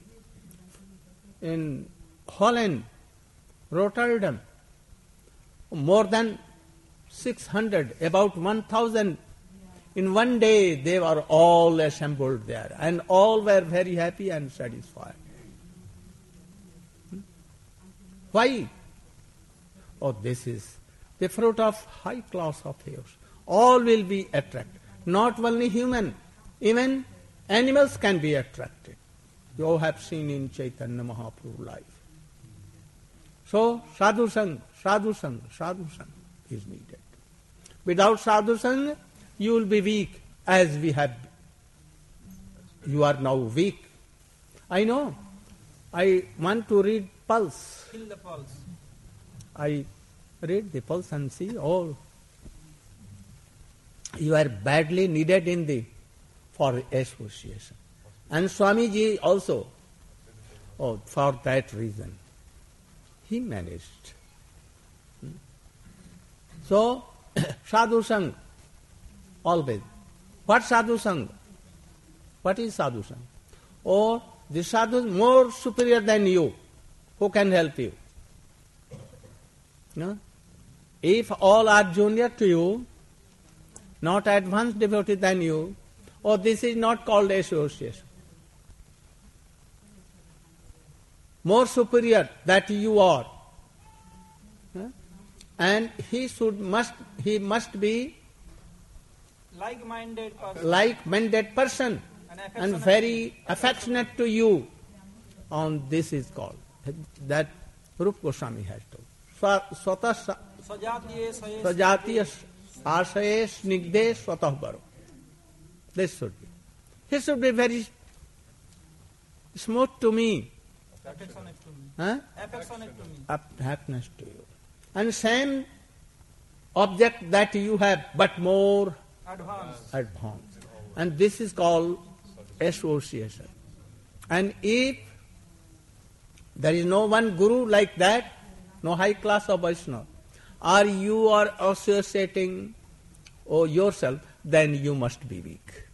S1: Holland, Rotterdam, more than 600, about 1,000, in one day they were all assembled there, and all were very happy and satisfied. Why? This is the fruit of high class of affairs. All will be attracted. Not only human, even animals can be attracted. You have seen in Chaitanya Mahaprabhu life. So, sadhu sang is needed. Without sadhu sang, you will be weak, as we have. You are now weak. I know. I want to read pulse.
S2: Feel the pulse.
S1: I read the pulse and see, you are badly needed for association. And Swamiji also, for that reason, he managed. So, sadhu sang, always. What sadhu sang? What is sadhu sang? The sadhu is more superior than you. Who can help you? No? If all are junior to you, not advanced devotee than you, this is not called association. More superior that you are. And he must be like-minded person and very affectionate to you. This is called. That Rupa Goswami has told. Sajatiya ashaye snigde swatah baro. This should be. He should be very smooth to me.
S2: Affectionate to me. Affectionate to me.
S1: Happiness to you. And same object that you have, but more advanced. And this is called association. And if there is no one guru like that, no high class of Vaishnava, or you are associating yourself, then you must be weak.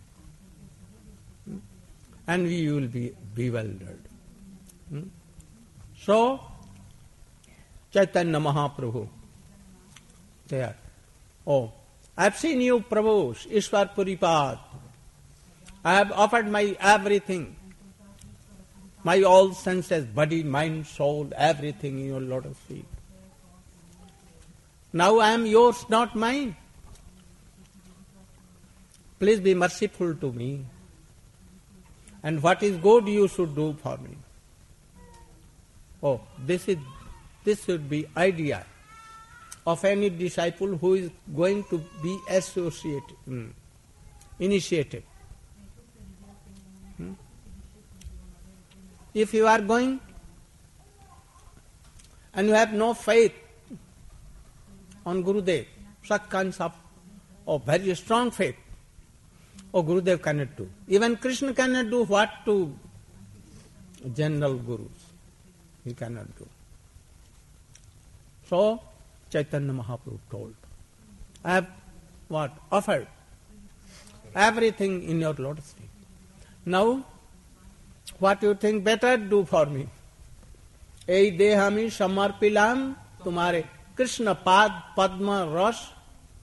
S1: And you will be bewildered. So, Chaitanya Mahaprabhu, there. Oh, I have seen you, Prabhu, Ishwar Puripad. I have offered my everything, my all senses, body, mind, soul, everything in your lotus feet. Now I am yours, not mine. Please be merciful to me. And what is good you should do for me. Oh, this should be idea of any disciple who is going to be initiated. If you are going and you have no faith on Gurudev, such kinds of very strong faith, Gurudev cannot do. Even Krishna cannot do what to general gurus. He cannot do. So, Chaitanya Mahaprabhu told, I have offered everything in your lotus feet. Now, what you think better do for me? Ei dehami samarpilam tumhare Krishna pad padma ras.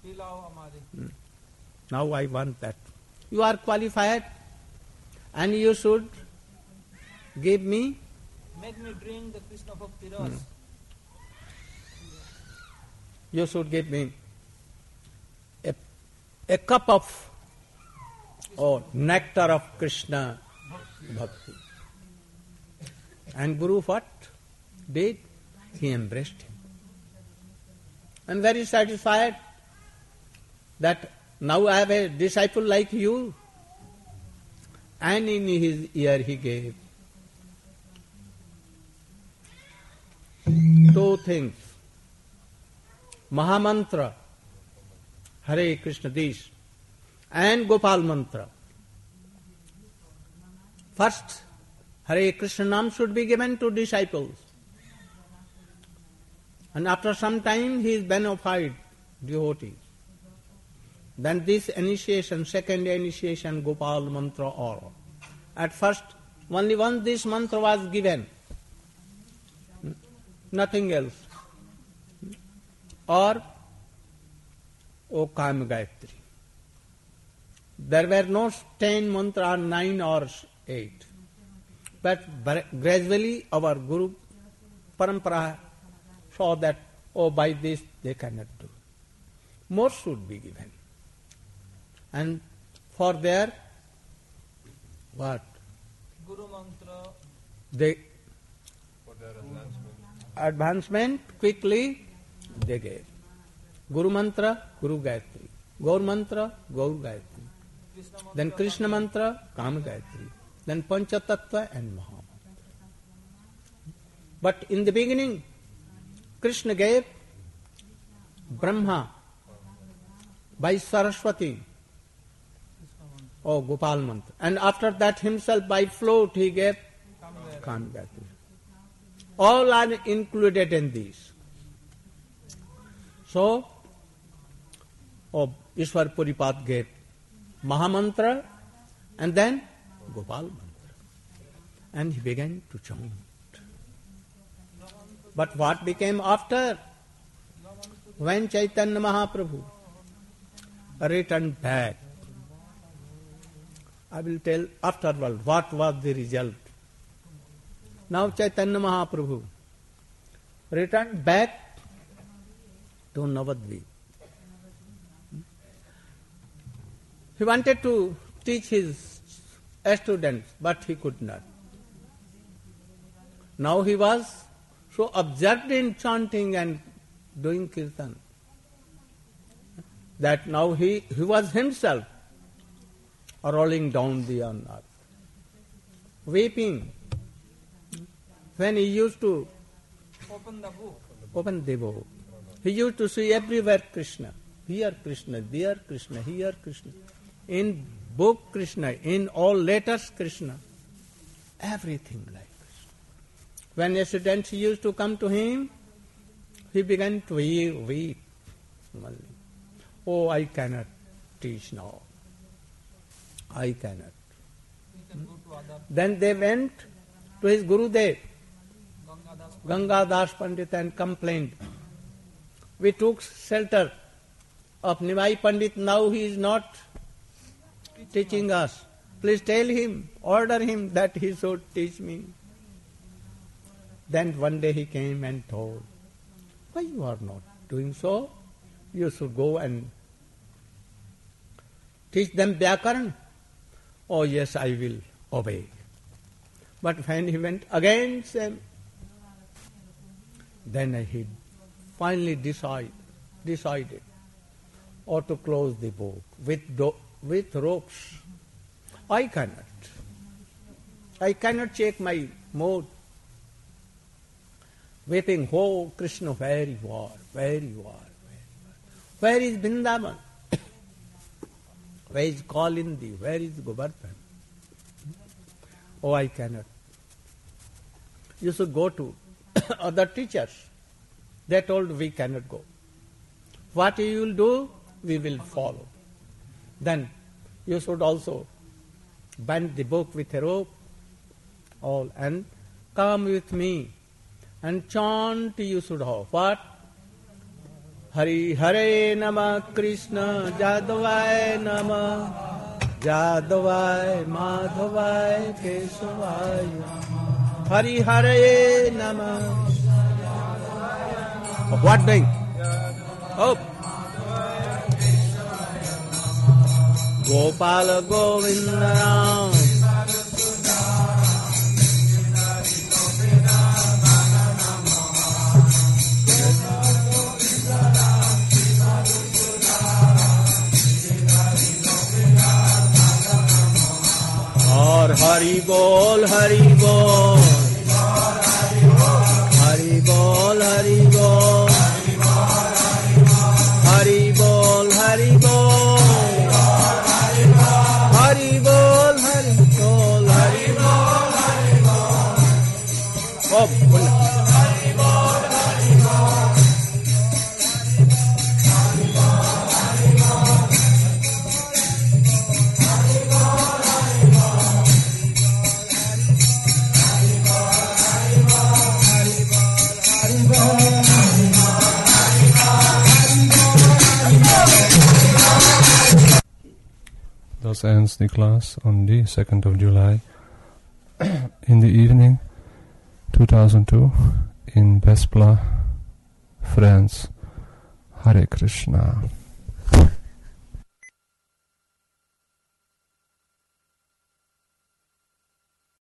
S1: Now I want that. You are qualified and you should give me.
S2: Make me drink the Krishna Bhakti Ras.
S1: You should give me a cup of nectar of Krishna Bhakti. And Guru what did? He embraced him. And very satisfied that now I have a disciple like you. And in his ear he gave two things. Mahamantra, Hare Krishna Dish, and Gopal Mantra. First, Hare Krishna Nam should be given to disciples. And after some time, he is bona fide devotee. Then this initiation, second initiation, Gopal Mantra or. At first, only once this mantra was given. Nothing else. Or O Kam Gayatri. There were no 10 mantra, 9 or 8. But gradually our Guru Parampara saw that, by this they cannot do. More should be given. And for their
S2: Guru Mantra.
S5: For their
S1: advancement quickly they gave. Guru Mantra, Guru Gayatri. Gaur Mantra, Gaur Gayatri. Then Krishna Mantra, Kam Gayatri. Then Panchatattva and Mahamantra. But in the beginning, Krishna gave Brahma by Saraswati, Gopal Mantra. And after that himself by float he gave Kam Gayatri. All are included in these. So, Ishwar Puripad gave Mahamantra and then Gopal Mantra. And he began to chant. But what became after? When Chaitanya Mahaprabhu returned back, I will tell afterward what was the result. Now Chaitanya Mahaprabhu returned back to Navadvip. He wanted to teach his students, but he could not. Now he was so absorbed in chanting and doing kirtan that now he was himself rolling down the earth, weeping. When he used to
S2: Open
S1: the book, he used to see everywhere Krishna. Here Krishna, there Krishna, here Krishna. In book Krishna, in all letters Krishna, everything like Krishna. When a student used to come to him, he began to weep. Oh, I cannot teach now. I cannot. Then they went to his Gurudev, Gangadas Pandit, and complained. We took shelter of Nimai Pandit, now he is not teaching us. Please tell him, order him that he should teach me. Then one day he came and told, why you are not doing so? You should go and teach them Vyakaran. Oh yes, I will obey. But when he went against them, then he finally decided or to close the book with ropes. I cannot check my mood. Weeping, oh Krishna, where you are, where you are, where is Vrindavan? Where is Kalindi? Where is Govardhan? Oh, I cannot. You should go to other teachers. They told, we cannot go. What you will do, we will follow. Then you should also bind the book with a rope, all, and come with me and chant. You should have what? Hari Hare Nama Krishna Jadavai Nama Jadavai Madhavai Keshavai Hari Hare Nama. What doing? Oh. Gopala Govinda Ram. और हरि बोल हरि बोल हरि बोल हरि बोल हरि बोल हरि बोल हरि बोल हरि बोल हरि बोल हरि बोल। अब बोल हरि बोल हरि बोल हरि बोल हरि बोल हरि बोल Hari
S5: Thus ends the class on the 2nd of July in the evening 2002 in Bespla, France. Hare Krishna.